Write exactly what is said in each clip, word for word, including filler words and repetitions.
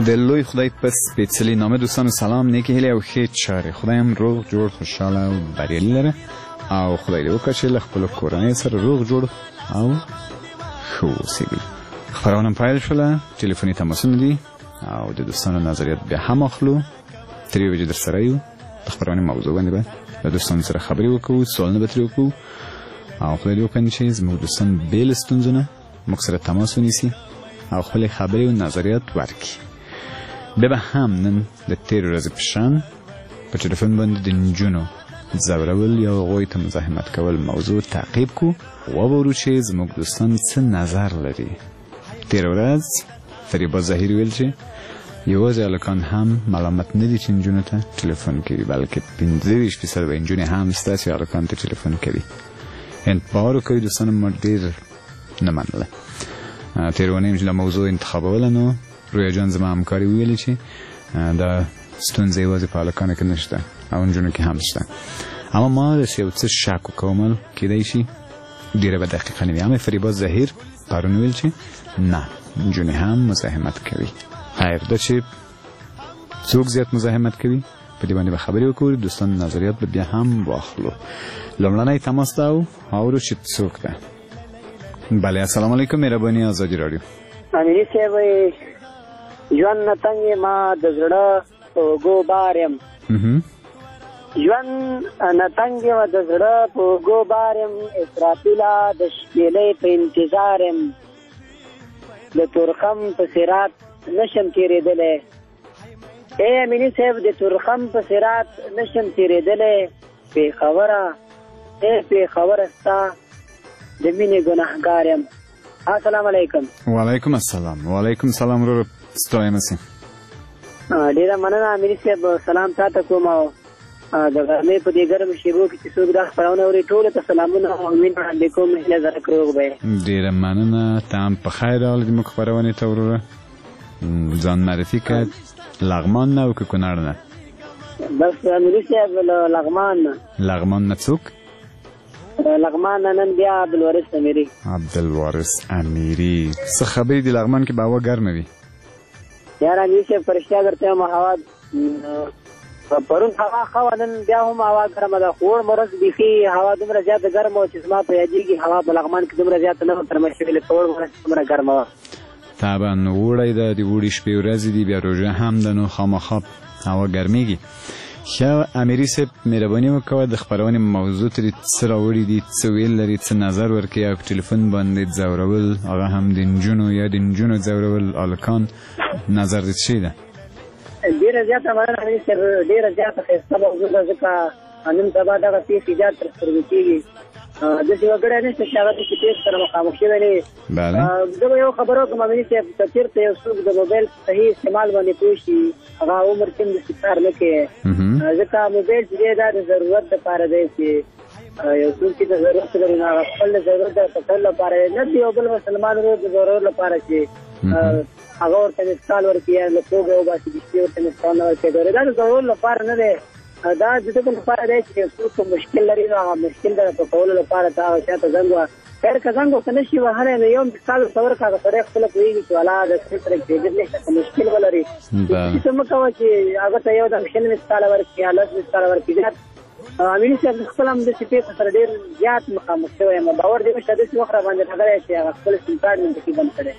د لوی خدای په سپېڅلي نامه دوستانو سلام، نیکې هیلې او ښې چارې. خدای هم روغ جوړ خوشحاله او بریالي لره او خدای دې وکړي چې له خپلو کورنۍ سره روغ جوړ او ښه واوسېږي. خپرونه پیل شوله، ټلیفوني تماسونه دي او د دوستانو نظریات بیا هم اخلو. تر یوې بجې در سره یو. د خپرونې موضوع باندې به له دوستانو سره خبرې وکړو، سوالونه به ترې وکړو او خدای دې وکړي چې زموږ دوستان بې له ستونزو نه موږ سره تماس ونیسي او خپلې خبرې او نظریات ورکړي. بیا به هم نن د تېرې ورځې په شان په ټلیفون باندې د نجونو ځورول یا هغوی ته مزاحمت کول موضوع تعقیب کړو، وګورو چې زموږ دوستان څه نظر لري. تېره ورځ فریبا ظاهري ویل چې یوازې هلکان هم ملامت نه دي چې نجونو ته ټلیفون کوي، بلکې پنځه ویشت فیصده نجونې هم شته چې هلکانو ته ټلیفون کوي. انتظار وکړئ دوستانو، ما ډېر نه منله. تېره اونۍ چې دا موضوع انتخابوله نو رویا جان زما همکاري ویلې چې دا ستونزه یوازې په هلکانو کې نشته او نجونو کې هم شته، اما ما داسې یو څه شک وکوم کیدای شي ډېره به دقیقه نه وي. اما فریبا ظاهر پرون ویل چې نه، نجونې هم مزاحمت کوي. خیر دا چې څوک زیات مزاحمت کوي په دې باندې به خبرې وکړو، دوستان نظریات به بیا هم واخلو. لومړنی تماس ته او اورو چې څوک ده. بله، السلام علیکم، مهرباني آزادي راډیو. امینی صاحب، ژوند نه تنګ ما د زړه په اوږو بار یم، ژوند نه تنګ ما د زړه په اوږو بار یم، اسرافیله د شپېلۍ په انتظار یم، د تورخم په صراط نشم تېرېدلی. ای امینی صاحب، د تورخم په صراط نشم تېرېدلی، پېښوره ای پېښوره ستا د مینې ګناهګار یم. السلام علیکم. وعلیکم السلام. وعلیکم السلام ورور، ستایم سي. ډیره مننه امیر صاحب، سلام تاسو کوم او د غرمې په دې ګرم شیبو کې چې څوک دا خبرونه اوري ټول ته سلامونه او مين علیکم، هله زره کروغ به. ډیره مننه، تام په خیر راغلی د موږ خبرونه ته ورور. ځان معرفي کړه، لغمان نه او که کونړ نه؟ بس امیر صاحب لغمان نه. لغمان نه څوک؟ لغمان نن بیا عبدالوارث امیری. عبدالوارث امیری، څه خبرې دي لغمان کې؟ به هوا ګرمه وي؟ یار امیر صاحب پرشتیا درته یم، هوا پرون هوا ښه وه، نن بیا هم هوا ګرمه ده. خو وړ مرض بیخي هوا دومره زیاته ګرمه وه چې زما په یادېږي هوا په لغمان کې دومره زیاته نه وه ترمه شوې، لکه وړ مرض دومره ګرمه وه. طبعا وړی ده، د وړي شپې ورځې دي، بیا روژه هم ده، نو خامخا هوا ګرمېږي. ښه امیري صاحب، مهرباني وکړه د خپرونې موضوع ترې څه راوړي دي، څه ویل لري، څه نظر ورکوي. او په ټلیفون باندې ځورول، هغه هم د نجونو یا د نجونو ځورول هلکان، نظر دې څه ده؟ ډېره زیاته مننه امیر صاحب، ډېره زیاته ښایسته موضوع ده، ځکه نن سبا دغه پېښې زیات تر سترګو کېږي. داسې وګړی نشته چې هغه داسې پېښو سره مخامخ شوی نه وي. زه به یو خبره وکړم امیر صاحب، که چېرته یو څوک د موبایل صحیح استعمال باندې پوه شي، هغه عمر کې هم داسې کار نه کوي، ځکه موبایل چې دی دا د ضرورت دپاره دی چې یو څوک چې د ضرورت لري نو هغه خپل د ضرورت د کتلو لپاره دی، نه د یو بل مسلمان ورور د ضرورت لپاره چې هغه ورته مثال ورکړي یا له خوږه وباسي، د شپې ورته مثال نه ورکوي. دا د ضرورت لپاره نه دی، دا د دغه لپاره دی چې څوک مشکل لري نو هغه مشکل د په کولو لپاره ته هغه چا ته زنګ وه. خیر که زنګ ورته نه شي وهلی نو یو مثال ورته ورکړه، هغه سړی خپله پوهېږي چې والا د څه سره کېدل نشته، که مشکل ولري څه مه کوه چې هغه ته یو دم شل مثاله ورکړي یا لس مثاله ورکړي. زیات امیني صاحب خپل هم داسې پېښو سره ډېر زیات مخامخ شوی یم، باور دې وشته داسې وخت را باندې راغلی چې هغه خپل سیم کارډ مې پکې بند کړی.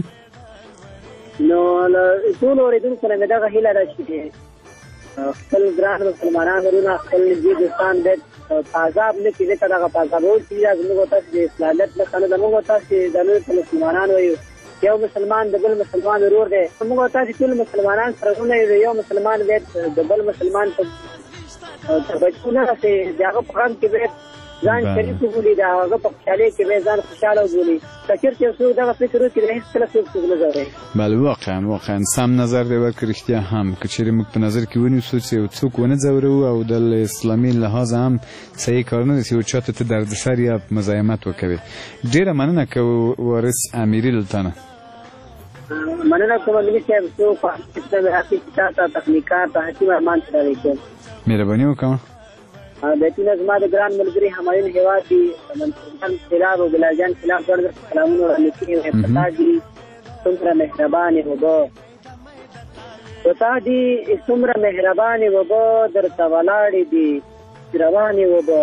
نو له ټولو اورېدونکو نه مې دغه هیله ده چې خپل ګران مسلمانان ورونه خپل نږدې دوستان باید تعذاب نه کړي، ځکه دغه تعذابول چې دا زموږ او تاسو د اصلاحیت نښه نه ده. موږ او تاسو د نورو مسلمانان وایو، یو مسلمان د بل مسلمان ورور دی. موږ او تاسو ټول مسلمانان سره ونه یو، یو مسلمان باید د بل مسلمان په بچو نه رسي، د هغه په غم کې باید ځان شریک وبولي، د هغه په خوشحالۍ کې باید ځان خوشحاله وبولي. که چېرته یو څوک دغه فکر وکړي نو هېڅکله څوک څوک نه ځوروي. بله، واقعا واقعا سم نظر دی ورکړي. رښتیا هم که چېرې موږ په نظر کې ونیسو چې یو څوک ونه ځورو او د اسلامي لحاظ هم صحیح کار نه دی چې یو چا ته ته دردسر یا مزاحمت وکوي. ډېره مننه که وارث امیري دلته نه. مننه کوم امیر صاحب، څوک په اسلام راځي چې تا ته تخنیکار ته حکیم ارمان سره کوم. مهرباني وکړه. بیتونه زما د ګران ملګري همایون هیواد دي، منصور جان خلاف او بلال جان خلاف ډېر سلامونه وړاندې کړي او افتخار دي. څومره مهربانې وبو وتا دي څومره مهربانې وبه درته ولاړې دي روانې وبه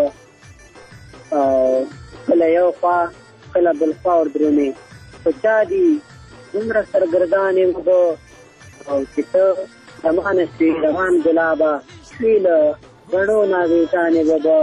کله یو خوا کله بل خوا وردرومې په چا دي څومره سرګردانې وبه او چې ته روانه شوې روان ګلابه شوې له بڼو ناوېکانې وبه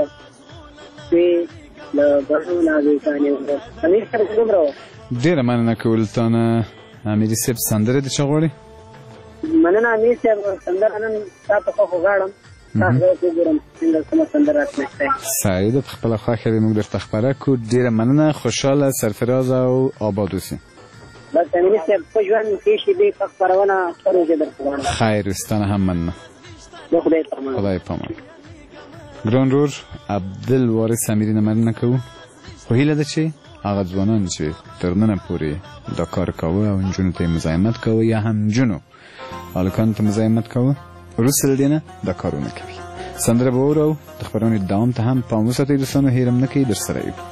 شوې له بڼو ناوېکانې وبه امیر صاحب دومره وه ډېره مننه کول تانه امیري صاحب سندرې د چا غواړې مننه امیر صاحب سندره نن تا په خوښو غواړم تاسو به وګورم څنګه کومه سندره راتللی سعید په خپله خوښه به موږ درته خپره کړو ډېره مننه خوشحاله سرفراز او آباد اوسئ بس امیر صاحب په ژوند ښې شېبې په خپرونه هر ورځ درته غواړم خیر ستانه هم مننه د خدای په امان خدای په امان ګران ورور عبدالوارث امیري نه مننه کوو خو هیله ده چې هغه ځوانان چې تر ننه پورې دا کار کوه او نجونو ته یې مزاحمت کوه یا هم نجونو هلکانو ته مزاحمت کوه وروسته له دې نه دا کار ونه کوي سندره به واورو د خپرونې دوام ته هم پام وساتئ دوستانو هېر هم نه کوي در سره یو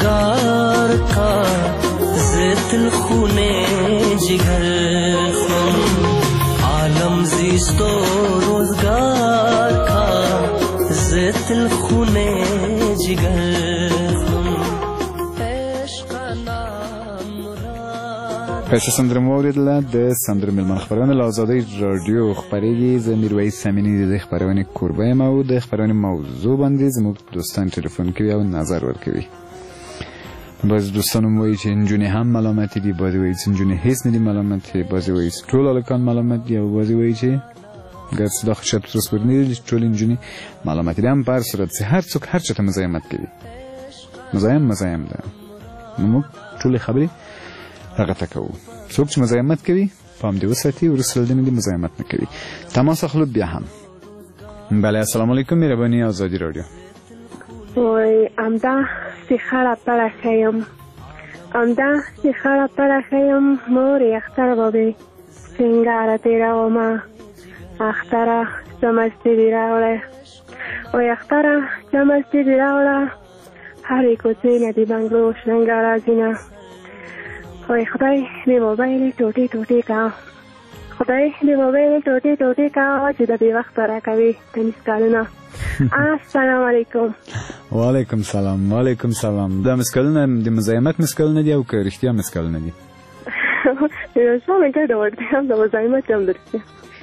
Jigar نیست و روزگار کا زتل خونه جگر پس سندره موریدله د سندره ملمن خبرونه له ازادۍ رادیو خپرېږي. زه میرویس امینی د خپرونې کوربه یم او د خپرونې موضوع باندې زموږ دوستان ټلیفون کوي او نظر ورکوي. بعضې دوستان وایي چې نجونې هم ملامتې دي، بعضې وایي چې نجونې هېڅ نه دي ملامتې، بعضې وایي چې ټول هلکان ملامت دي او بعضې وایي چې ګرڅه دا خو شاید تر اوسه پورې نه دي چې ټولې نجونې ملامتې دي. هم په هر صورت چې هر څوک هر چا ته مزاحمت کوي، مزاحم مزاحم ده، نو موږ ټولې خبرې هغه ته کوو. څوک چې مزاحمت کوي پام دې وساتي، وروسته له دې نه دې مزاحمت نه کوي. تماس اخلو بیا هم. بله السلام علیکم، مهرباني آزادی رادیو. وای امدا سی خړه پړه خیم امدا سی خړه پړه خیم مور اختر بابي سنگار تیرا وما اختر سمستی دی راوله وای اختر سمستی دی راوله هری کوڅې نه دی بنگلو شنگار ازینا وای خدای دې موبایل ټوټي ټوټي کا خدای دې موبایل ټوټي ټوټي کا چې د دې وخت راکوي تنس کارونه. السلام علیکم. وعلیکم سلام. وعلیکم سلام. دا مسکلونه د مزاحمت مسکلونه دي او که رښتیا مسکلونه دي؟ یو څه مې ګډه وړتیا د مزاحمت هم درته.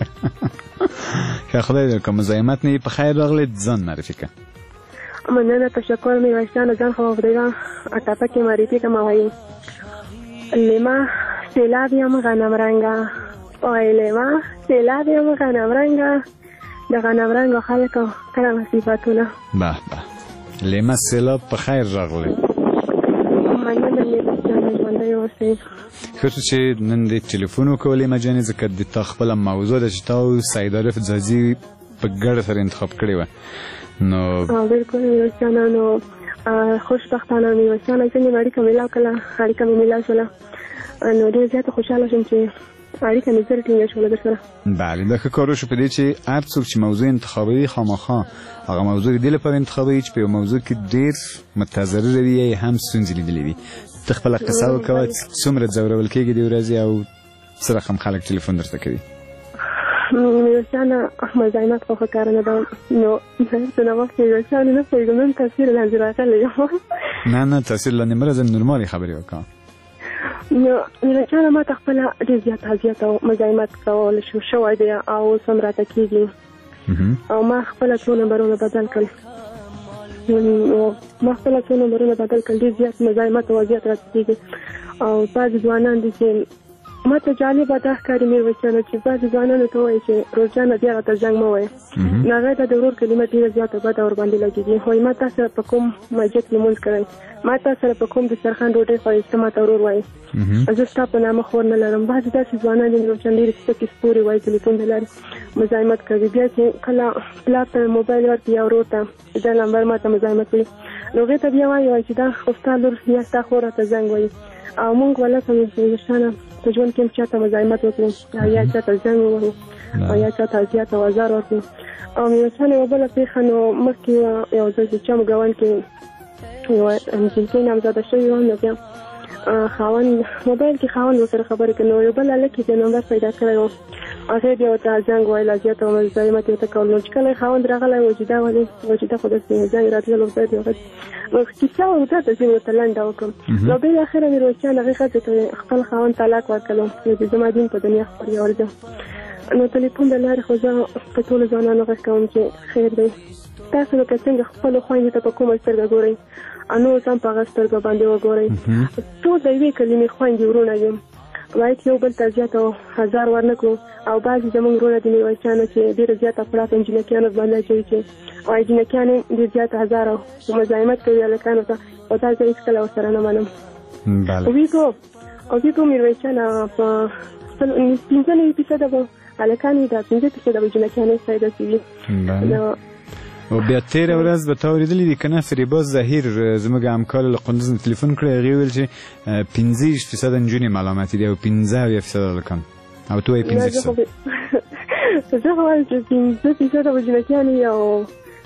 که خدای در که مزاحمت نه په خیر راغلی ځان معرفي کړه. مننه، تشکر. میرویسجان ځان خو خدایګا ټاپکې معرفي کړم. وایي لیما سیلاب یم غنم رنګه وای لیما سیلاب یم غنم رنګه د غنم رنګو خلکو کله صفاتونه. به به لیما سیلاب په خیر راغلی. مننه میرویسجان، ژوندی اوسئ. ښه شو چې نن دې ټلیفون وکړو لیما جانې، ځکه د تا خپله موضوع ده چې تا او سعید عارف ځاځي په ګډه سره انتخاب کړې وه. نو بالکل میرویسجان، نو خوشبختانه میرویسجان ځینې اړیکه میلاو کړله، اړیکه مې میلاو شوله، نو ډېر زیاته خوشحاله شوم چې اړیکه مې زر ټینګه شوله در سره. بله دا ښه کار وشو په دې چې هر څوک چې موضوع انتخابوي خامخا هغه موضوع د دې لپاره انتخابوي چې په یو موضوع کې ډېر متضرره وي یا هم ستونزې لیدلې وي. ته خپله قصه وکوه څومره ځورول کېږي دې ورځې او څه رقم خلک ټلیفون درته کوي؟ میرویسجان مزاحمت خو ښه کار نه ده، نو څه نه وخت میرویسجان نه پوهېږم نن تاثیر لاندې راغلی یم. نه نه تاثیر لاندې مه راځه، نورمالې خبرې وکړه. نو میرویسجان ما ته خپله ډېر زیات اذیت او مزاحمت کول شو شوی دی او اوس هم راته کېږي او ما خپله څو نمبرونه بدل کړل. ما خپله څو نمبرونه بدل کړل، ډېر زیات مزاحمت او اذیت راته کېږي او بعضې ځوانان دي چې ما ته جالبه دا ښکاري میرویسجانه چې بعضې ځوانانو ته وایي چې روزانه بیا راته زنګ مه وایه، نو هغې ته د ورور کلمه ډېره زیاته بده ورباندې لګېږي. وایي ما تا سره په کوم مسجد کې لمونځ کړی، ما تا سره په کوم دسترخوان ډوډۍ خوړې، ته ما ته ورور وایي، زه ستا په نامه خور نه لرم. بعضې داسې ځوانان دي میرویسجان ډېرې سپکې سپورې وایي تلیفون د لارې مزاحمت کوي. بیا چې کله پلار ته موبایل ورکړي یا ورور ته دا نمبر ما ته مزاحمت کوي، نو هغې ته بیا وایي چې دا خو ستا لور یا ستا خور راته زنګ وایي. او مونږ ولکه میرویسجانه په ژوند کې هم چا ته مزاحمت وکړو یا چا ته زنګ ووهو او یا چا ته اذیت او ازار ورکړو. او میرویسجان یوه بله پېښه، نو مخکې یو ځل چې چمګاونډ کې یوه نجلۍ نامزاده شوې وه، نو بیا خاوند موبایل کې خاوند ورسره خبرې کوي، نو یو بل هلک یې نمبر پیدا کړی و، هغې بیا ورته زنګ ویل اذیت او مزاحمت یې ورته کول. نو چې کله خاوند راغلی و چې دا ولې و چې دا خو داسې زنګ راتلل ورته د نو کیسه ورته ته زه ورته لنډه وکړم. نو بالاخره میرویسجان هغې ښځې ته خپل خاوند طلاق ورکړلو چې زما دین په دنیا خپل ورځم. نو ټلیفون د لارې خو زه په ټولو ځوانانو غږ کوم چې خیر دی، تاسو لکه څنګه خپلو خویندو ته په کومه سترګه ګورئ، نو هم په هغه سترګه باندې وګورئ. ټول د یوې کلمې خویندې ورونه یو، باید یو بل ته زیات او هزار ورنه کړو. او بعضې زموږ ورونه د میرویسجانو چې ډېره زیاته پړه په انجینکیانو باندې اچوي چې وایي جینکیان یې ډېر زیات هزار او مزاحمت کوي هلکانو ته، او دا زه هېڅکله ورسره نه منم. ویګو او ویګو میرویسجان په پنځه نوي فیصده به هلکان وي، دا پنځه فیصده به جینکیان یې ستایي داسې وي. او بیا تېره ورځ به تا اورېدلي دي که نه فریبا ظهیر زموږ همکار له قندوز نه تلیفون کړی، هغې ویل چې پنځه ویشت فیصده نجونې ملامتې دي او پنځه اویا فیصده هلکان، او ته وایې پنځه فیصده. زه خو وایم چې پنځه فیصده به جینکیان وي او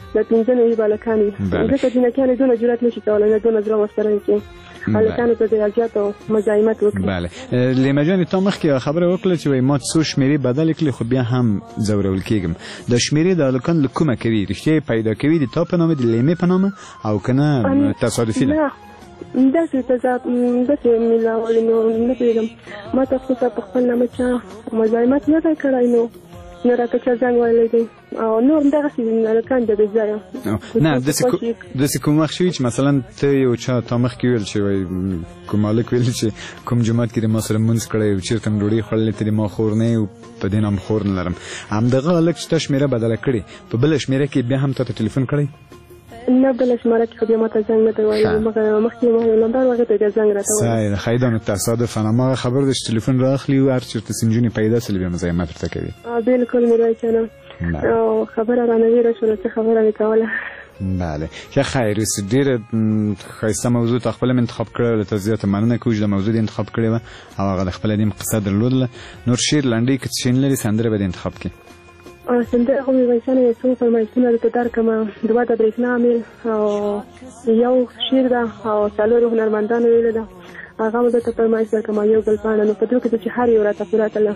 د پنځه نوي بالکان وي ځکه جنکیانې دونه جرات نشي کولی نه دونه زړه ورسره وي چې هلکانو ته ډېر زیات مزاحمت وکړي. بله لیما جانې تا مخکې خبره وکړه چې وایي ما څو شمېرې بدلې کړې خو بیا هم ځورول کېږم. دا شمېرې د هلکانو له کومه کوي؟ رښتیا یې پیدا کوي د تا په نامه د لیمې په نامه او که نه تصادفي ده؟ داسې تضاد داسې میلاولي نو نه پوهېږم ما ته خصوصا په خپل نامه چا مزاحمت نه دی کړی نو نه راته چا زنګ ویلی دی او نور همدغسې هلکان د بې ځایه نه داسې کوم وخت شوي چې مثلا ته یو چا تا مخکې ویل چې وایي کوم هلک ویل چې کوم جومات کې د ما سره مونځ کړی او چېرته م ډوډۍ خوړلې ته د ما خور نه یې په دې نام خور نه لرم همدغه هلک چې تا شمېره بدله کړې په بله شمېره کې بیا هم تا ته ټلیفون کړی؟ نه بله شماره کې خو بیا ما ته زنګ نه دی ویلی مخکې ما یو نمبر هغې ته بیا زنګ راته ویلی ښایي دا نو تصادفا هماغه خبر ده چې ټلیفون رااخلي او هر چېرته چې نجونې پیدا سلې بیا مزاحمت ورته کوي. بلکل میرویس جانه او خبره رانه ویره شوله څه خبره مې کوله. بله ښه خیر اوس ډېره ښایسته موضوع تا خپله مې انتخاب کړې وه ته زیاته مننه کوو چې د موضوع دې انتخاب کړې وه او هغه د خپله دې قصه درلودله. نور شعر لنډۍ که څه شی نه لري سندره به دې انتخاب کړي؟ سندره خو میرویس جانه یو څو فرمایشونه درته درکړم دوه د برېښنا عامل او یو شعر ده او څلورو هنرمندانو ویلې ده هغه مو درته فرمایش درکړم یو ګلپاڼه نو په دوی کې چې هر یو راته پوره تله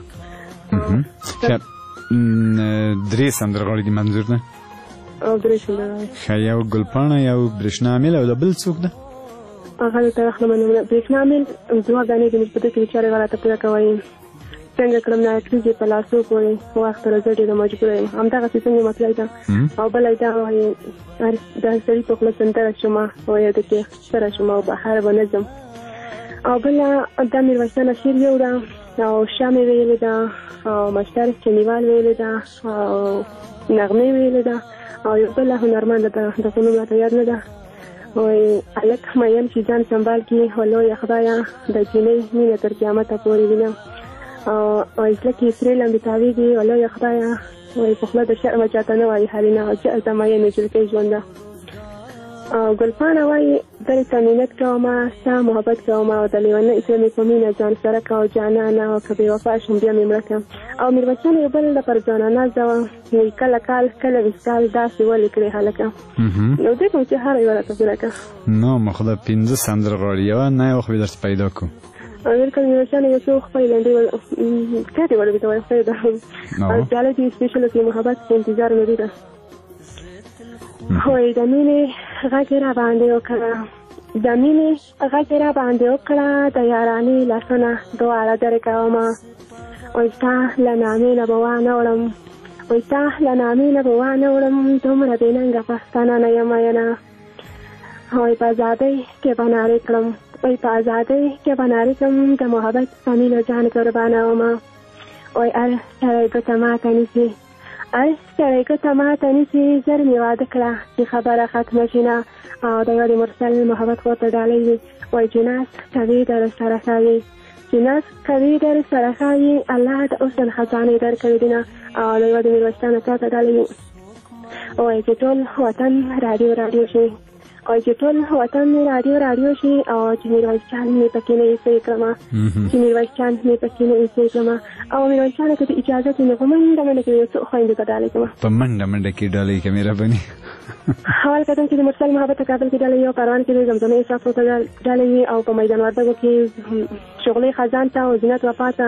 درې سندرغاړي دي منظور ده او درې سندرغاړي ښه یو ګلپاڼه یو برېښنا عامل او د بل څوک ده؟ هغه درته راخلم برېښنا عامل دوه ګانې دي چې په دوی کې چې هر یو راته پوره کوئ څنګه کړم نه کېږي په لاسو پورې وخت سره زه ډېره مجبوره یم همدغسې څنګه مطلب ده او بله دا وایي د سړي په خوله سندره شومه وایي د کې سره شومه او بهر به نه ځم او بله دا میرویس جانه شعر یو ده او شاه مې ویلې ده او مشتر چنیوال ویلې ده او نغمې ویلې ده او یو بله هنرمنده ده دغه نوم راته یاد نه ده وایي هلک میم چې ځان سنبال کړي او لویه خدایه د جینۍ مینه تر قیامته پورې وینم او زړه کې سرې لمبې تاویږي او لویه خدایه وایي په خوله د شرمه چاته نه وایي حلیمه او جهل ته مین جلکۍ ژونده او ګلپاڼه وایي درې ته مینت کومه ستا محبت کومه او د لیونۍ زړه مې په مینه ځان سره که او جانانه او که بې وفا شم بیا مې مړه کړم او میرویس جان یو بل د پر ځوانانه زوه وایي کله کال کله ویسکال داسې ولې کړې هلکه نو دې کوم چې هر یوه راته پوره کړه نو ما خو د پنځه سندرغاړي یوه نه یوه خو به درته پیدا کړو بلکل میرویس جان یو څو خپلې لنډۍ کاټې ولې ته وایي خدای ده جالب دي سپېشل کې محبت انتظار لري ده وایي د مینې غږ یې را باندې وکړه د مینې غږ یې را باندې وکړه د یارانې لاسونه دواړه درې کومه وایي ستا له نامې نه به وانه وړم وایي ستا له نامې نه به وانه وړم دومره بې ننګه پښتانه نه یم مینه وایي په ازادۍ کې به نارې کړم وایي په ازادۍ کې به نارې کړم د محبت په مینه جان قربانه ومه وایي هر سړی ګوته ماته نیسي هر سړی ګوته ماته نیسي زر مې واده کړه چې خبره ختمه شي نه او د یو د مرسل محبت خور ته ډالۍ وي وایي چې ناز کوي در سره ښایي چې ناز کوي در سره ښایي الله د حسن خزانې درکوي دینه او د یو د میرویس جان تا ته ډالۍ وي وایي چې ټول وطن راډیو راډیو شي او چې ټول وطن مې راډیو راډیو شي او چې میرویس جان مې پکې نه ایسۍ کړمه چې میرویس جان مې پکې نه ایسۍ کړمه او میرویس جانه که د اجازت وي نو په منډه منډه کې یو څو خویندو ته ډالۍ کړمه په منډه منډه کې ډالۍ که مهرباني اول قدم چې د مرسل محبت ته کابل کې ډالۍ وي او کاروان کې د زمزمې احساسو ته ډالۍ وي او په میدان وردګو کې شغلې خزان ته او زینت وفا ته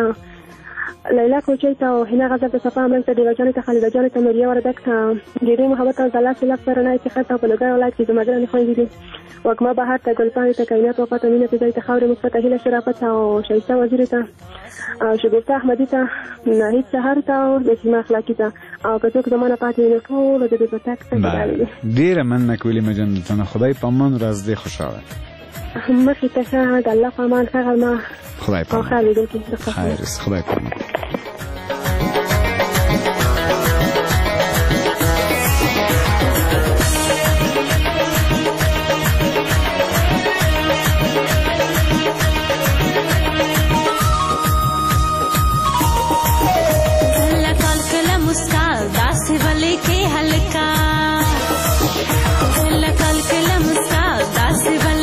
لیلا کوچۍ ته او حنا غزل ته صفا امرنګ ته ډېوه جانې ته خالده جانې ته نوریه وردګ ته ډېرې محبت او ځلا سیلاب ته رڼا افتخار ته په لوګی ولایت کې زما ګرانې خویندې دي وږمه بهار ته ګلپاڼې ته کائنات وفا ته مینه فضایي ته خاورې مثبته هیله شرافت ته او شایسته وزیرې ته او شګوفته احمدي ته ناهید سهار ته او نسیمه اخلاقي ته او که څوک زما نه پاتې وي نو ټولو د دې په تګ ته ډېره مننه کوي لیما جان دلته خدای په امان ورځ دې خوشحاله مخې ته ښه د الله په امان ښه غرمه خدای په امان خیر خدای په امان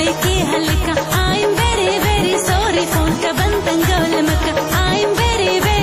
I'm very, very sorry for the band and girl. I'm very, very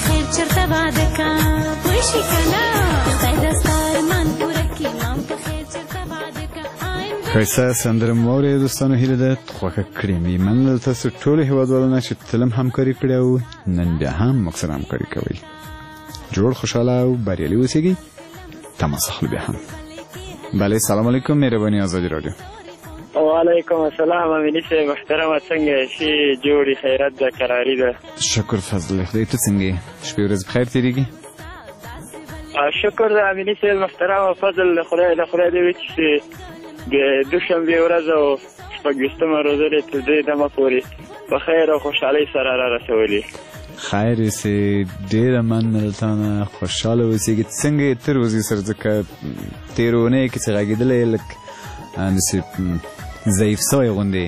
خیر چرته واده کا پوه شي کنه خدای د ستا ارمان پوره کړي ما په خیر چرته واده کا ښایسته سندره مو واورئ دوستانو هیله ده خوښه کړې مې مننه تاسو ټولو هېوادوالو نه چې تل هم همکاري کړې او نن بیا هم موږ سره همکاري کوئ جوړ خوشحاله او بریالي اوسېږئ تماس اخلو بیا هم بله سلام علیکم مهرباني آزادي راډیو وعلیکم السلام امینی صاحب محترمه څنګه شي جوړې خیرت ده کراري ده شکر فضل خدای ته څنګه یې شپې ورځې بخیر تېرېږي شکر ده امینی صاحب محترمه فضل د خدای د خدای دې وي چې د دوشنبې ورځ او شپږویشتمه روژه دې تر دې دمه پورې په خیر او خوشحالۍ سره را رسولي خیر یې ډېره مننه له تا نه خوشحاله اوسېږي څنګه یې تېر وځي سره ځکه تېرې اونۍ کې چې غږېدلی یې لږ داسې ضعیف سوی غوندې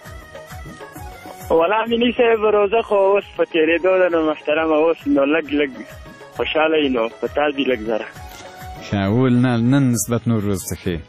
والله امیني صاحب روژه خو اوس په تېرېدو ده نو محترمه اوس نو لږ لږ خوشحاله یي نو په تا دي لږ زره ښه اول نه نن نسبت نور ورځ ته ښې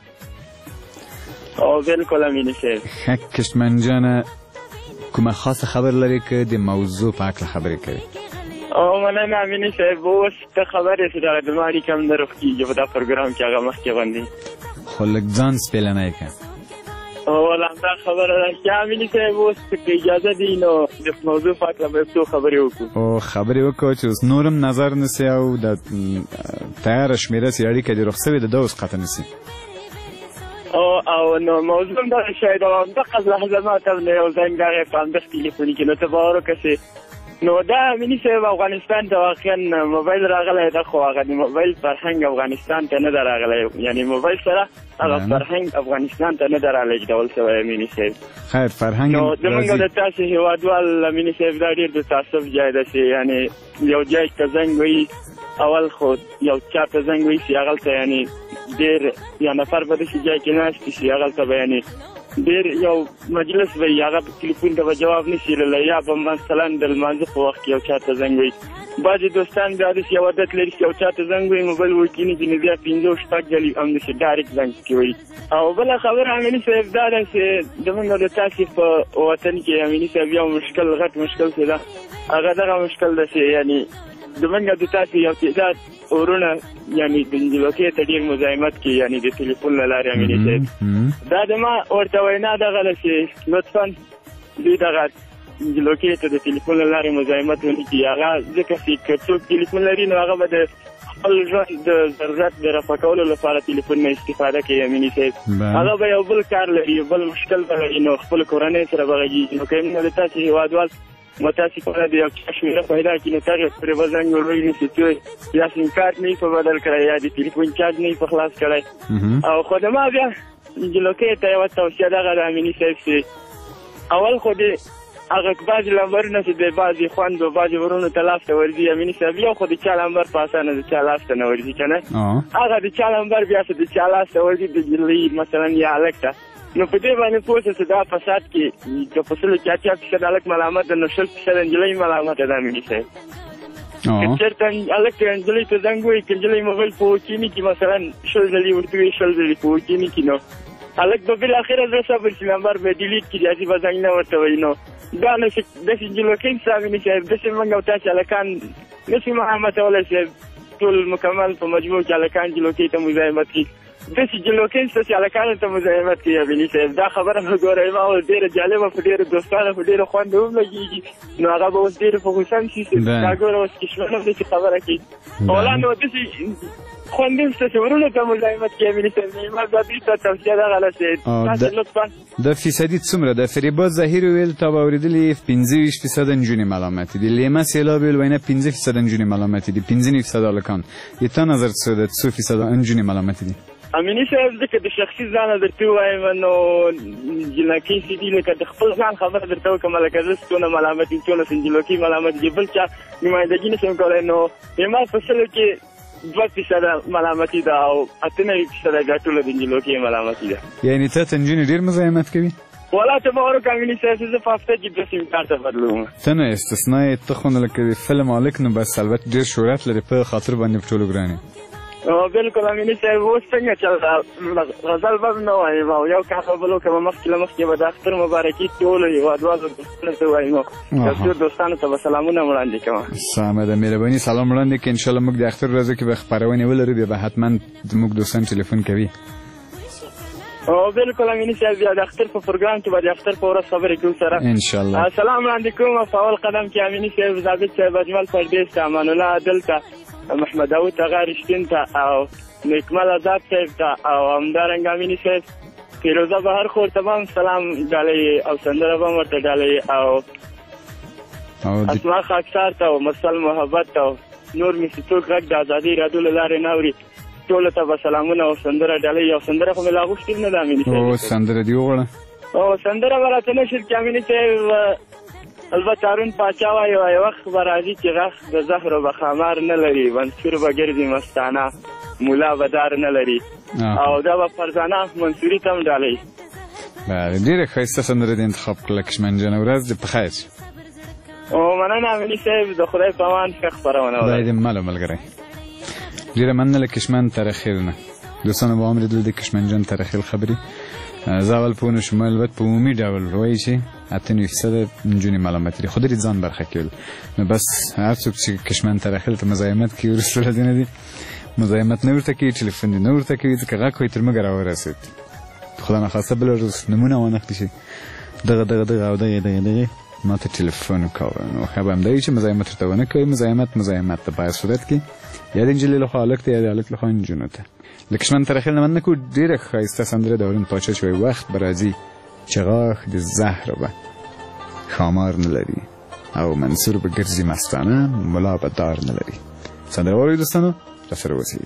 او بالکل امیني صاحب ښه کشمن جانه کومه خاصه خبر لري که د موضوع په هکله خبرې کوي او مننه امیني صاحب اوس ته خبر یې چې دغه د ما اړیکه هم نه روغ کېږي په دا پروګرام کې هغه مخکې غوندې خو لږ ځان سپېلنی که والله همدا خبره ده چې امیني صاحب اوس که اجازه دي نو د موضوع په هکله به څو خبرې وکړو او خبرې وکړو چې اوس نور هم نظر نیسي او د تیاره شمېره چې اړیکه دې روغ سوې ده دا اوس قطع نیسي او او نو موضوع هم دغه شی ده او همدغه لحظه ما ته یو زنګ راغی په همدغه تلیفوني کې نو ته باور وکړه چې نو دا امیني صاحب افغانستان ته واقعا موبایل راغلی ده خو هغه د موبایل فرهنګ افغانستان ته نه ده راغلی یعنی موبایل سره هغه فرهنګ افغانستان ته نه ده رالېږدول شوی امیني صاحب خیر فرهنګ نو زمونږ د تاسې هېوادوال امیني صاحب دا ډېر د تعصب ځای ده چې یعنی یو ځای ته زنګ وایي اول خو یو چا ته زنګ وایي چې هغلته یعنی ډېر یا نفر به داسې ځای کې ناست وي چې هغلته به یعنی ډېر یو مجلس به وي هغه تلیفون ته به جواب نه شي لیدلی یا به مثلا د لمانځه په وخت کې یو چا ته زنګ وایي بعضې دوستان بیا داسې یو عادت لري چې یو چا ته زنګ وایي موبایل ورکړي نو بیا پنځه شپږ ځلې همداسې ډایرکټ زنګ پکې وایي او بله خبره امیني صاحب دا ده چې زمونږ د تاسې په وطن کې امیني صاحب یو مشکل غټ مشکل چې ده هغه دغه مشکل ده چې یعنی زمونږ د تاسې یو تعداد ورونه یعنی د نجلوکۍ ته ډېر مزاحمت کوي یعنی د تلیفون له لارې امیني صاحب دا د ما ورته وینا دغه ده چې لطفا دوی دغه نجلوکۍ ته د تلیفون له لارې مزاحمت ونه کړي هغه ځکه چې که څوک تلیفون لري نو هغه به د خپل ژوند د ضرورت د رفع کولو لپاره تلیفون نه استفاده کوي امیني صاحب هغه به یو بل کار لري یو بل مشکل به لري نو خپل کورنۍ سره به غږېږي نو که موږ د تاسې هېوادوال متاسفانه د یو چا شمېره پیدا کړي نو تاسې پرې به زنګ وروړي نشي چې یا سیم کارت نه یې په بدل کړی یا د تلیفون چارج نه یې په خلاص کړی او خو د ما بیا نجلوکۍ ته یوه توصیه دغه ده امیني صاحب چې اول خو د هغه بعضې لمبرونه چې د بعضې خویندو بعضې ورونو ته لاس ته ورځي امیني صاحب یو خو د چا لمبر په اسانه د چا لاس ته نه ورځي که نه هغه د چا لمبر بیا چې د چا لاس ته ورځي د جلۍ مثلا یا هلک ته نو په دې باندې پوه شه چې دا فساد کې که په سلو کې اتیا فیصد هلک ملامت ده نو شل فیصد نجلۍ ملامته ده امیني صاحب که چېرته هلک نجلۍ ته زنګ ووایي که نجلۍ موبایل په اوکې نه کړي مثلا شل ځلې ورته وایي شل ځلې په اوکې نه کړي نو هلک به بالاخره زړه صبر چې نمبر به ډیلیټ کړي داسې به زنګ نه ورته وایي نو دا نه چې داسې نجلوکۍ شته امیني صاحب داسې موږ او تاسې هلکان نشي ملامتولی چې ټول مکمل په مجموع کې هلکان نجلوکۍ ته مزاحمت کړي داسې جلوکۍ شته چې هلکانو ته مزاحمت کوي امیني صاحب دا خبره به ګورئ ما اوس ډېره جالبه په ډېرو دوستانو په ډېرو خوندو هم لګېږي نو هغه به اوس ډېرې په غوسه هم شي چې دا ګوره اوس کشمن هم داسې خبره کوي اولا نو داسې خوند هم شته چې ورونو ته مزاحمت کوي امیني صاحب ما دا دوی ته توصیه دغه ده چې تاسې لطفا دا فیصدي څومره د فریباد ظاهر ویل تا به اورېدلي پنځه ویشت فیصد نجونې ملامتې دي لیمه سیلاب ویل وینه پنځه فیصد نجونې ملامتې دي پنځه نیم فیصد هلکان د تا نظر څه ده څو فیصد نجونې ملامتې دي امیني صاحب ځکه د شخصي ځانه درته ووایم نو جلکۍ چې دي لکه د خپل ځان خبره درته وکړم لکه زه څونه ملامت یم څونه جلکۍ ملامت دي بل چا نمایندګي نشم کولی نو ما په سلو کې دوه فیصده ملامتي ده او اته نوي فیصده بیا ټوله د جلکۍ ملامتي ده یعنې تا ته نجونې ډېر مزاحمت کوي والله ته به ورکړه امیني صاحب چې زه په هفته کې دوه سیم کارته بدلوم ته نه استثنا یې ته خو نه لکه د فلم هلک نو بس البته ډېر شهرت لري په خاطر باندې په ټولو ګران بالکل امیني صاحب اوس څنګه چل غزل به نه وایم او یو کار به وکړم مخکې له مخکې به د اختر مبارکي ټولو هېوادوالو دوستانو ته وایم یو څو دوستانو ته به سلامونه وړاندې کوم سمه ده مهرباني سلام وړاندې کړئ انشاءالله موږ د اختر ورځو کې به خپرونې ولرو بیا به حتما زموږ دوستان ټلیفون کوي او بالکل امیني صاحب بیا د اختر په پروګرام کې به د اختر په ورځ خبرې کوو سره انشاءالله سلام وړاندې کوم په اول قدم کې امیني صاحب ضابط صاحب اجمل پردیس ته امان الله عادل ته محمد داود تغا رشتین ته او نیکمل آزاد صاحب ته او همدارنګه امیني صاحب فیروزه بهر خور ته هم سلام ډالۍ او سندره به هم ورته ډالۍ او اسما خاکسار ته او مرسل محبت ته نور مې چې څوک غږ د ازادۍ راډیو له لارې نه اوري ټولو ته به سلامونه او سندره ډالۍ او سندره خو مې لا غوښتې نه ده امیني صاحب او سندره دې وغواړه او سندره به راته نه شي چې امیني صاحب البته هارون پاچا وایي وایي وخت به راځي چې غخ د زهرو به خمار نه لري منصور به ګرځي مستانه مولا به دار نه لري او دا به فرزانه منصوري ته هم ډالۍ بله ډېره ښایسته سندره دې انتخاب کړله کشمن جانه ورځ دې په خیر او مننه امیني صاحب د خدای په امان ښه خپرونه خدای دې مل و ملګری ډېره مننه له کشمن ترخیل نه دوستانو به واورېدل د کشمن جان ترخیل خبرې زه اول پوه نه شوم البته په عمومي ډول وایي چې اته نوي فیصده نجونې ملامتې دي خو د ځان برخه کې ول نو بس هر څوک چې کشمن ترخیل ته مزاحمت کوي وروسته له دې نه دي مزاحمت نه ورته کوي ټلیفون دې نه ورته کوي ځکه غږ خو یې تر موږه راورسېد خدا نخواسته بله ورځ نمونه وانخلي چې دغه دغه دغه او دغه دغه دغه ما ته ټلیفون وکړه نو ښه به همدا وي چې مزاحمت ورته ونه کوي مزاحمت مزاحمت ته په هر صورت کې یا د نجلۍ لخوا هلک ته یا د هلک لخوا نجونو ته له کشمن ترخیل نه مننه کوو ډېره ښایسته سندره د هارون پاچا چې وایي وخت به راځي چې غاښ د زهر به ښامار نه لري او منصور به ګرځي مستانه ملا به دار نه لري سندره واورئ دوستانو راسره اوسئ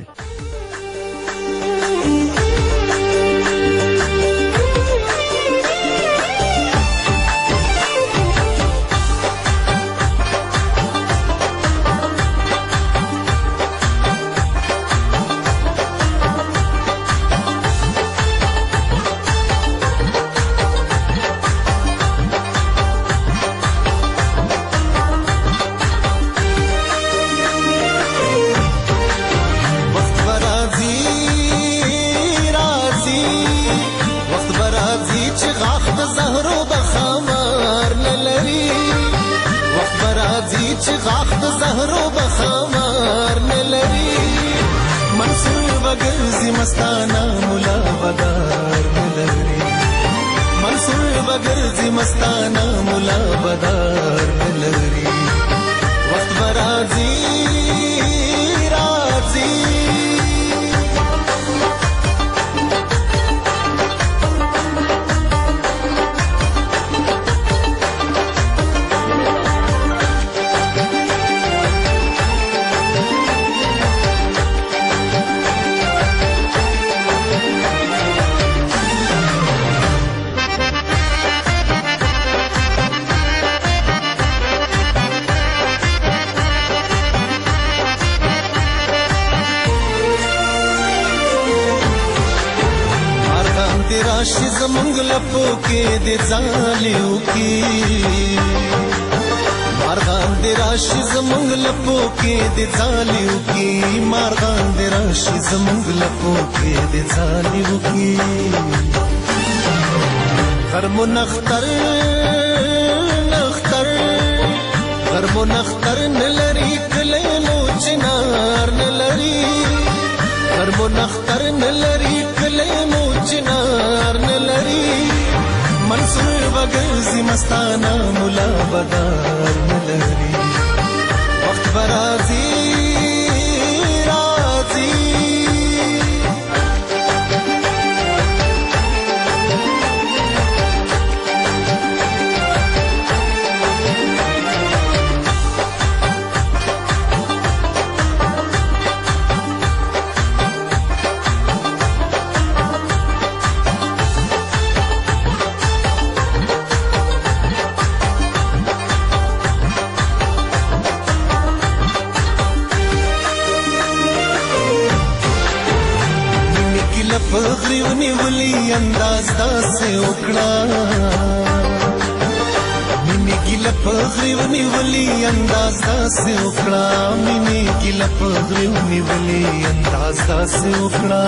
ګیله په غریو نیولي انداز داسې وکړه مینې ګیله په غریو نیولي انداز داسې وکړه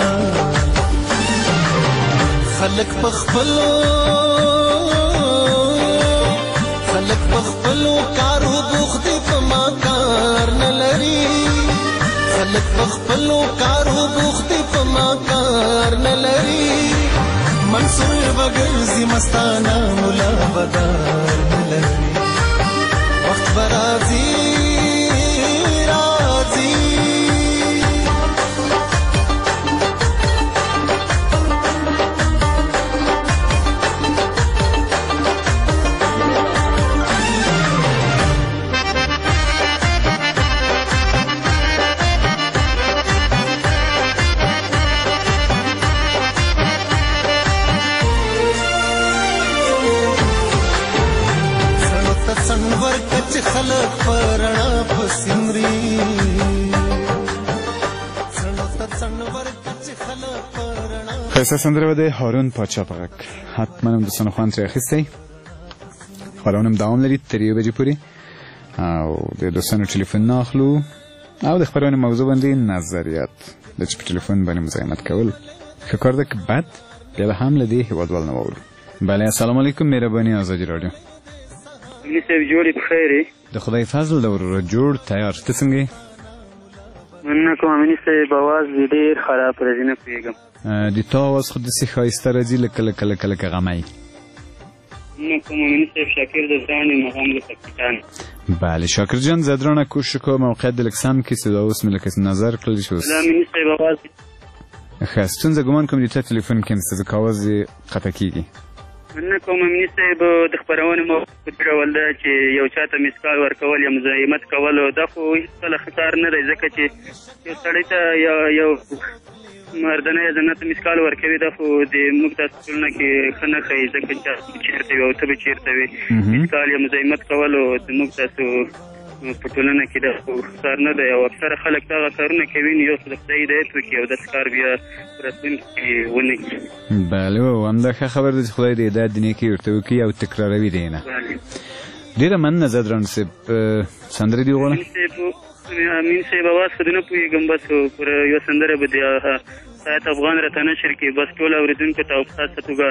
خلک په خپلو خلک په خپلو کارو بوخت دي په ما کار نه لري خلک په خپلو کارو بوخت دي په ما کار نه لري منصور بګرځي مستانه مولا بدار نه لري وخت به راځي راځي خلق پرنا پسمري خیسته سندره بده هارون پاچا پاک حتما هم دوستان خوان تری اخیستی خبرونم دوام لرید تریو بجی پوری او د دوستانو تلیفون ناخلو او د خبرون موضوع باندې نظریات د چې په تلیفون باندې مزاحمت کول ښه کار ده که بد بیا هم له دې هیوادوال نه واورو بله السلام علیکم مهرباني آزادي راډیو مولوي صاحب جوړې بخیر یې د خدای فضل د ورور جوړ تیار ته څنګه یې مننه کوم مولوي صاحب اواز دې ډېر خراب راځي نه پوهېږم د تا اواز خو داسې ښایسته راځي لکه لکه لکه لکه غمی مننه کوم مولوي صاحب شاکر زدران یم هغه هم له پاکستان بله شاکر جان زدرانه کوشش کو موقعیت د لږ سم کړي چې دا اوس مې لکه نظر کړل چې اوس دا مولوي صاحب اواز ښه ستونزه ګمان کوم د تا تلیفون کې نشته ځکه اواز یې قطع کېږي مننه کوم مولوي صاحب د خپرونې موضوع په دې ډول ده چې یو چا ته میس کال ورکول یا مزاحمت کول دا خو هېڅکله ښه کار نه دی ځکه چې یو سړی ته یو مردنه یا زنه ته میس کال ورکوي دا خو د موږ تاسو ټولنه کې ښه نه ښایي ځکه چې تاسو چېرته وي او ته به چېرته وي میس کال یا مزاحمت کولو زموږ تاسو په ټولنه کې دا خو کار نه دی او اکثره خلک دغه کارونه کوي نو یو څه د خدای هدایت وکړي او داسې کار بیا په راتلونکي کې ونه کړي بله او همدا ښه خبر ده چې خدای د هدایت د نیکۍ ورته وکړي او تکراروي دی نه ډېره مننه زدران صاحب سندرې دې وغواړه امین صاحب اواز خو دې نه پوهېږم بس پر یوه سندره به د ساعت افغان راته نشر کړي بس ټول اورېدونکو ته او په خاصه توګه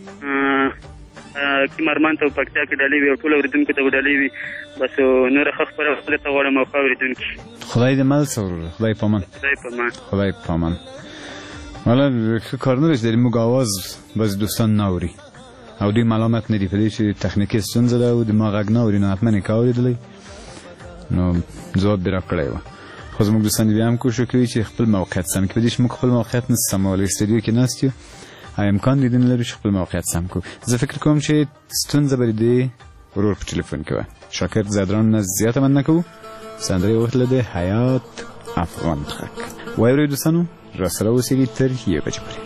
کیم ارمان ته په پکتیا کې ډالۍ وي او ټول اورېدونکو ته به ډالۍ وي بس نوره ښه خپرونه ته غواړم او ښه اورېدونکي خدای دې مل څه وروره خدای په امان خدای په امان خدای په امان والا ښه کار نه دی چې د موږ اواز بس دوستان نه اوري او دوی ملامت نه دي په دې چې تخنیکي ستونزه ده او دماغ غږ نه اوري نو حتما یې که اورېدلی نو ځواب دې راکړی وه خو زموږ دوستان بیا هم کوشش کوي چې خپل موقعیت سم کړي په دې چې موږ خپل موقعیت نه سمولی استودیو کې ناست یو امکان دې نه لري چې خپل موقعیت سم کړو زه فکر کوم چې ستونزه به د ورور په ټلیفون کې وه شاکر زدران نه زیاته مننه کوو سندرې وتله د حیات افغان څخه وایي دوستانو راسره اوسېږئ تر یوې بجې پورې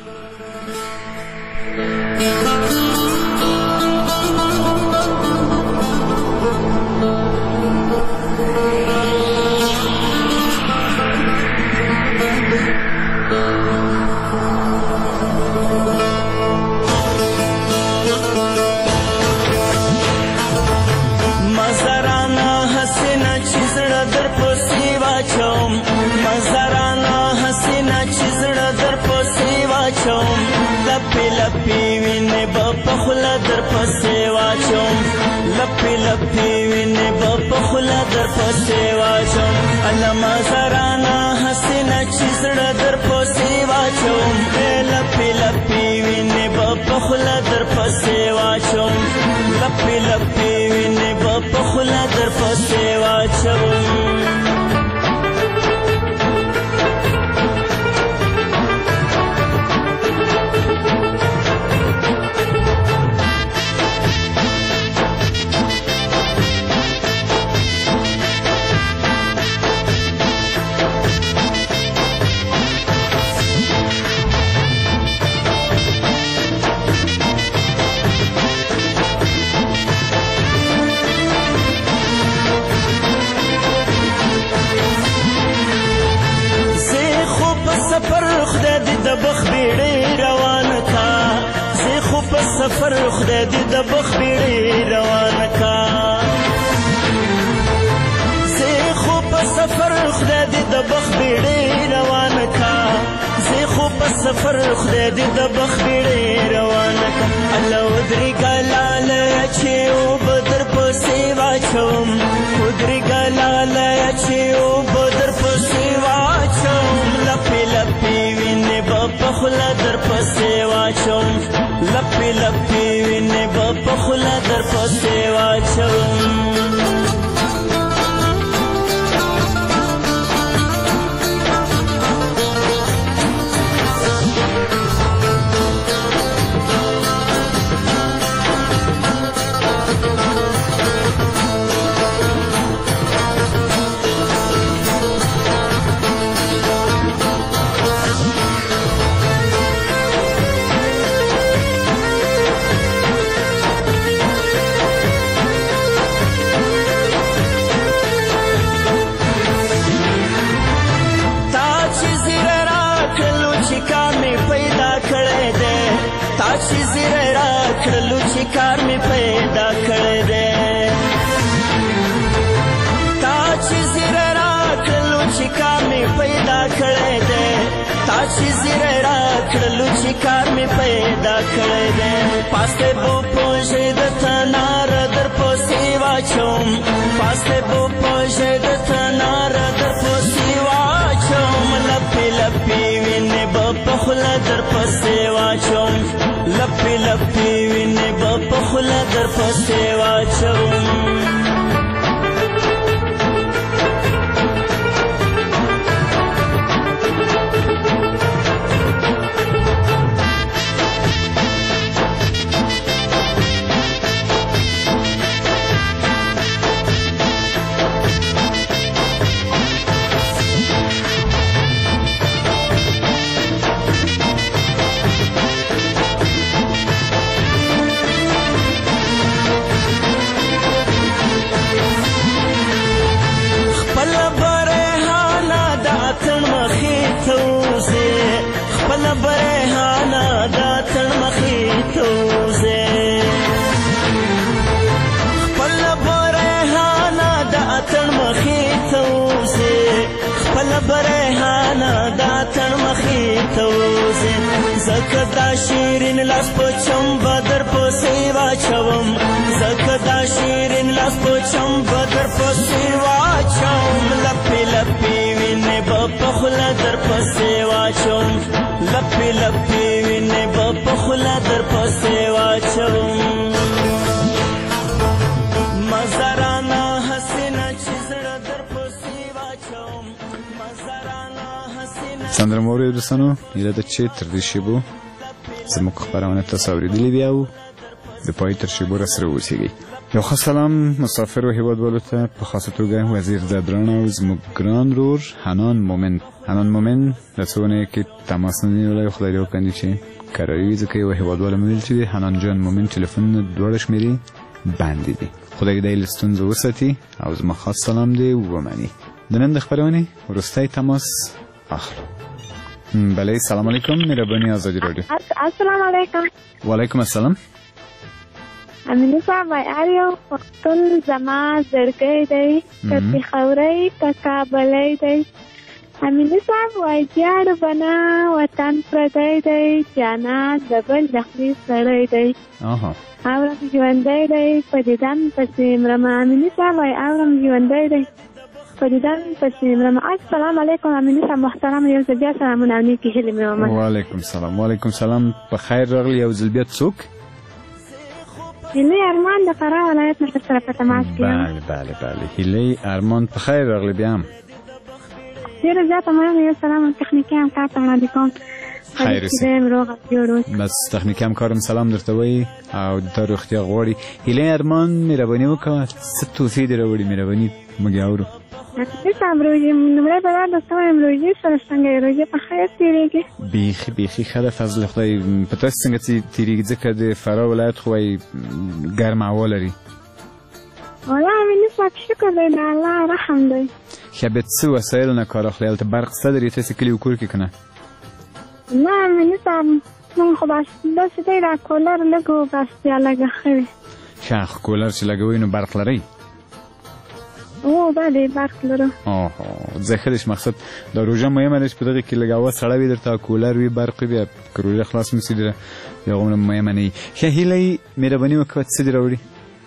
لپی لپی وینې به په خوله در پسې واچوم لپی لپی وینې به په خوله در پسې واچوم علامه زرانه حسینه چې زړه در پسې واچوم لپی لپی وینې به په خوله در پسې واچوم لپی لپی وینې به په خوله در پسې واچوم سفر خدای دې د بخ بیړۍ روانه کا خدای دې د بخ بیړۍ روانه کا زه خو په سفر خدای دې د بخ بیړۍ روانه کا الله ودرېږه لاله چې اوبه در پسې واچوم ودرېږه لاله چې اوبه در پسې واچوم لپې لپې وینې به په خوله در پسې واچوم لپې لپې وینې به په خوله در پسې واچوم چې زیره راکړلو چې کار مې پیدا کړی دی تا چې زیره راکړلو چې کار مې پیدا کړی دی تا چې زیره راکړلو چې کار مې پیدا کړی دی پاسته بو پوژې د تنار در پسې واچوم پاسته بو پوژې د تنار در پسې واچوم لپې لپې وینې به په خوله در پسې واچوم لپې لپې وینې به په خوله در پسې واچوم برهانا دا تن مخې ته وځې ځکه دا شیرین لاس په چمبه در پسې واچوم ځکه دا شیرین لاس په چمبه در پسې واچوم لپې لپې وینې به په خوله در پسې واچوم لپې لپې وینې به په خوله در پسې واچوم مزرانه حسینه چې زړه در پسې واچوم سندره مو اورېدو دوستانو هیله ده چې تر دې شیبو زموږ خپرونه تاسو اورېدلې بیا او د پای تر شیبو راسره اوسېږئ یو ښه سلام مسافر و هیوادوالو ته په خاصه توګه وزیر زدران او زموږ ګران رور حنان مومن حنان مومن د څو ونې کې تماس نه دی نیولی خدای دې وکړي چې کراوي وي ځکه یو هیوادواله مې ویل چې د حنان جان مومن ټلیفونونه دواړه شمېرې بندې دي خدای دې له ستونزو وساتي او زما خاص سلام دې ومني د نن د خپرونې وروستی تماس اخلو بله سلام علیکم مهرباني آزادی رادیو السلام علیکم وعلیکم السلام امینه صاحب یار یو پښتون زما زړګی دی که پېښوری که کابلی دی امینه صاحب وایي جاړ بنا وطن پردی دی جانان د بل د خولې سړی دی اورم ژوندی دی په دیدن پسې مرمه امینه صاحب وایي اورم ژوندی دی په دیدن پسې مرمه السلام علیکم امینه صاحب محترم یو ځل بیا سلامونه او نیکې هیلې مې ومنه وعلیکم سلام وعلیکم سلام په خیر راغلی یو ځل بیا څوک هیلې ارمان د فراه ولایت نه سره په تماس کې یم بله بله بله هیلې ارمان په خیر راغلی بیا هم ډېره زیاته مننه یو سلام تخنیکي همکار ته وړاندې کوم خیر اوسې بس تخنیکي همکار هم سلام درته وایي او د تا روغتیا غواړي هیلې ارمان مهرباني وکړه څه تحفې دې راوړي مهرباني موږ یې اورو صاحب روژې لومړی به دا درته وایم روژې سره څنګه یې روژې په خیر تېرېږي بیخي بیخي ښه ده فضل خدای په تاسې څنګه تېرېږي ځکه د فراه ولایت خو وایي ګرمه هوا لري والله امینه صاحب شکر دی د الله رحم دی ښه بیا څه وسایلو نه کار اخلئ هلته برق شته درې تاسې کلي و کور کې که نه نه امینه صاحب مونږ خو بس داسې دی دا کولر لږ و بس بیا لږه ښه وي ښه کولر چې لګوئ نو برق لرئ او بله برق لرو. آها ځکه مقصد دا روژه مهمه ده چې په دغه کې لږ هوا سړه وي درته کولر وي برق وي بیا که روژه خلاص نسي ډېره بیا هغومره مهمه نه وي. ښه هیلۍ مهرباني وکړه څه دې راوړي؟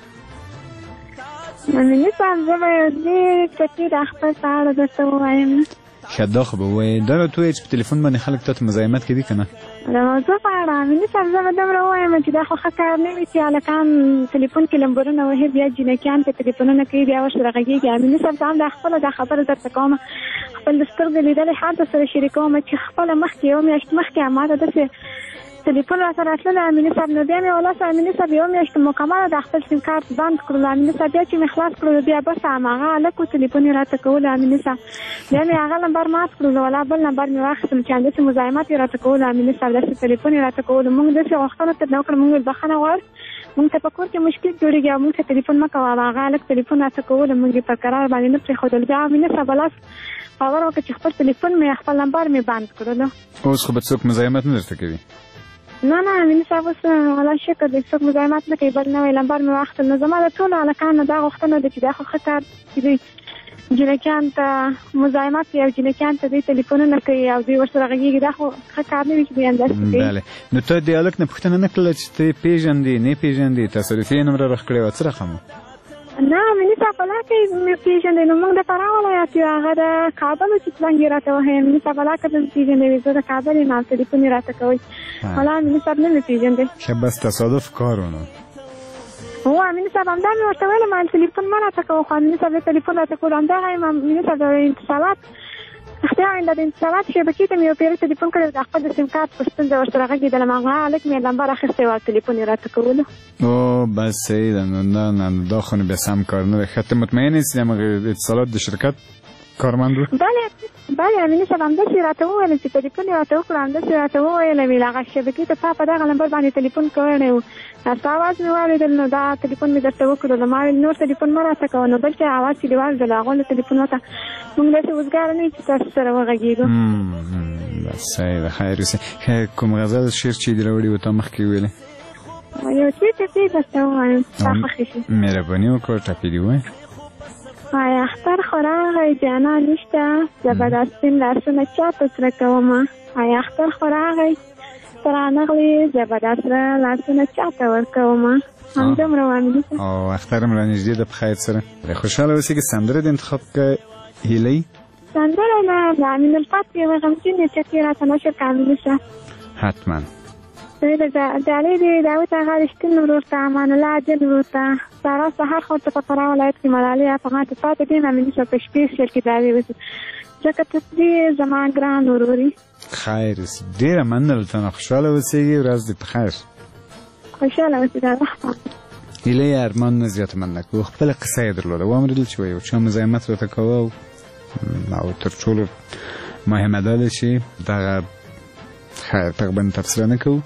امیني صاحب زه به یو ډېرې چټي د اختر په اړه درته ووایم. ښه دا خو به ووایې دا راته ووایې چې په تلیفون باندې خلک تا ته مزاحمت کوي که نه؟ د موضوع په اړه امیني صاحب زه به دومره ووایم چې دا خو ښه کار نه وي چې هلکان تلیفون کې لمبرونه وهي بیا جینکیان ته تلیفونونه کوي بیا ورسره غږېږي. امیني صاحب زه هم دا خپله دا خبره درته کوم خپل د سترګو لیدلې حال درسره شریکوم چې خپله مخکې یو میاشت مخکې هماته داسې تلیفون راسره راتللی امیني صاحب نو بیا مې ولاسه امیني صاحب یو میاشت مکمله د خپل سیم کارت بند کړلو امیني صاحب بیا چې مې خلاص کړلو بیا بس هماغه هلک و تلیفون یې راته کولو امیني صاحب بیا مې هغه نمبر مات کړلو ولا بل نمبر مې واخیستلو چې همداسې مزاحمت یې راته کولو امیني صاحب داسې تلیفون یې راته کولو موږ داسې غوښتنه ترې وکړه موږ ویل بخښنه غواړو موږ ته په کور کې مشکل جوړېږي او موږ ته تلیفون مه کوه هغه هلک تلیفون راته کولو موږ یې په قرار باندې نه پرېښودل بیا امیني صاحب لاس باور وکړه چې خپل تلیفون مې خپل نمبر مې بند کړلو. اوس خو به څوک مزاحمت نه درته کوي؟ نه نه امیني صاحب اوس الله شکر دی څوک مزاحمت نه کوي بل نوی نمبر مې واخیستل نو زما د ټولو هلکانو دا غوښتنه ده چې دا خو ښه کار چې دوی جینکیان ته مزاحمت کوي او جینکیان ته دوی تلیفونونه کوي او دوی ورسره غږېږي دا خو ښه کار نه وي چې دوی همداسې کوي. بله نو ته د هلک نه پوښتنه نه کړله چې ته یې پېژندې نه یې پېژندې تصادفي یې نمره راښکړې وه څه رقم و؟ نه امیني صاحب په لاره کې مې پېژندی نو موږ درته راغلی چې هغه د کابل و چې زنګ یې راته وهی امیني صاحب په لاره کې مې پېژندی زه د کابل یم او تلیفون یې راته کوئ ولا امیني صاحب نه مې پېژندی. ښه بس تصادف کار و نو هو امیني صاحب همدا مې ورته ویلې ما تلیفون مه راته کوه خو امیني صاحب یې تلیفون راته کولو همدغه یم امیني صاحب د انتصالات اختیار آینده د انتصالات شبکې ته مې یو پیرې تلیفون کړی د خپل د سیم کارت په ستونزه ورسره غږېدلم هغه هلک مې نمبر اخیستی و او تلیفون یې راته کولو. او بس صحیح ده نو نه نه دا خو نو بیا سم کار نه دی. ښه ته مطمئن یې چې همغه اتصالات د شرکت کارمند و؟ بله بله امیني صاحب همداسې راته وویل چې تلیفون یې راته وکړه همداسې راته وویل ویل هغه شبکې ته تا په دغه نمبر باندې تلیفون کړی و ستا اواز مې واورېدل نو دا تلیفون مې درته وکړلو ما ویل نور تلیفون مه راته کوه نو بل چې اواز چې دې واورېدل هغو له تلیفون ورته موږ داسې اوزګاره نه یو چې تاسو سره وغږېږو. بس صحیح ده خیر اوسې. ښه کوم غزل شعر چې دې راوړي و تا مخکې ویلې؟ یو څه ټپې درته ووایم ستا خوښې شي. مهرباني وکړه ټپې دې ووایه. وای اختر خو راغی جانا نشته زه به دا سپین لاسونه چاته سره کومه وای اختر خو راغی ته رانغلې زه به دا سره لاسونه چاته ورکومه همدومره وامیني صاحب. او اختر هم رانږدې ده په خیر سره خوشحاله اوسې که سندره دې انتخاب کړه هیلۍ؟ سندره نه د امین الفت یوه غمجنې چټې راته نشر کړه امیني صاحب. حتما د علي د داود هغه رښتین ورور ته امان الله عجل ورور ته سارا سهار خو ته په فراه ولایت کې ملالۍ افغان ته پاتې دي امیني صاحب په شپې سیل کې دعوې وځي ځکه ته دې زما ګران وروري. خیر ډېره مننه ته خوشحاله اوسېږي ورځ دې په خیر. خوشحاله اوسې د الله په هیلۍ ارمان نه زیاته مننه کوو خپله قصه یې درلوده واورېدل چې یو چا مزاحمت راته کوه او تر ټولو مهمه دا ده چې دغه خیر تقریبا تفسیر نه کوو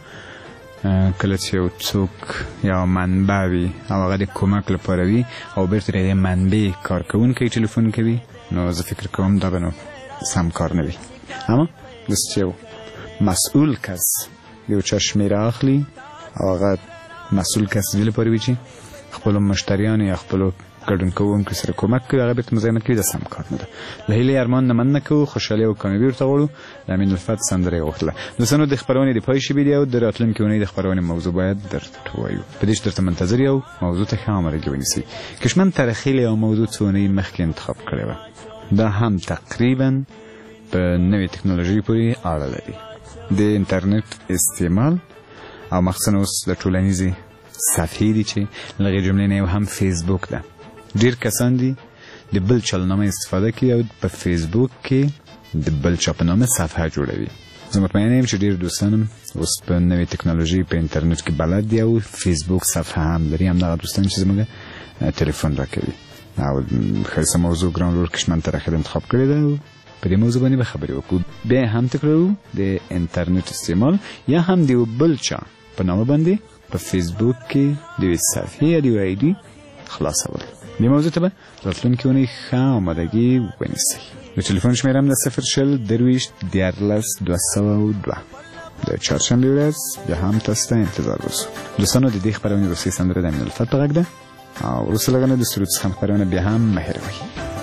کله چې یو څوک یا منبع وي او هغه د کمک لپاره وي او بیرته د منبع کارکوونکی ټلیفون کوي نو زه فکر کوم دا به نو سم کار نه وي. اما داسې چې یو مسئول کس د یو چا شمېره اخلي او هغه مسئول کس دې لپاره وي چې خپلو مشتریانو یا خپلو ګډون کوونکو سره کومک کوي هغه بیرته مزاحمت کوي دا سم کار نه ده. له هیلې ارمان نه مننه کوو خوشحالي او کامیابي ورته غواړو. د امین الفت سندره یې غوښتله. دوستانو د خپرونې د پای شوي دي او د راتلونکې اونۍ د خپرونې موضوع باید درته ووایو په دې چې درته منتظر یو موضوع ته ښه امرګي ونیسئ. کشمن ترخیل یو موضوع څو اونۍ مخکې انتخاب کړې وه دا هم تقریبا په نوې تکنالوژي پورې اړه لري د انټرنیټ استعمال او مخصوصا اوس د ټولنیزې صفحې دي چې له هغې جملې نه یو هم فیسبوک ده. ډیر کسان دي د بل چا له نامه استفاده کوي او په فیسبوک کې د بل چا په نامه صفحه جوړوي. زه مطمئنه یم چې ډیر دوستان هم اوس په نوې تکنالوژي په انټرنیټ کې بلد دي او فیسبوک صفحه هم لري همدغه دوستان چې زموږ تلیفون راکوي او ښایسته موضوع ګران ورور کشمن ترخیل انتخاب کړې ده په دې موضوع باندې به خبرې وکړو. بیا هم تکرارو د انټرنیټ استعمال یا هم د بل چا په نامه باندې په فیسبوک کې د یوې صفحې یا د یوې آی ډي خلاصول. دې موضوع ته به راتلونکې اونۍ ښه آمادګي ونیسئ. د ټلیفون شمېره هم د صفر شل درویشت دیارلس دوه سوه او دوه. د چهارشنبې ورځ بیا هم تاسو ته انتظار وسو. دوستانو د دې خپرونې وروستۍ سندره د امین الفت په غږ ده او وروسته لږ نه د سرود څخه خپرونه بیا هم مهر وي.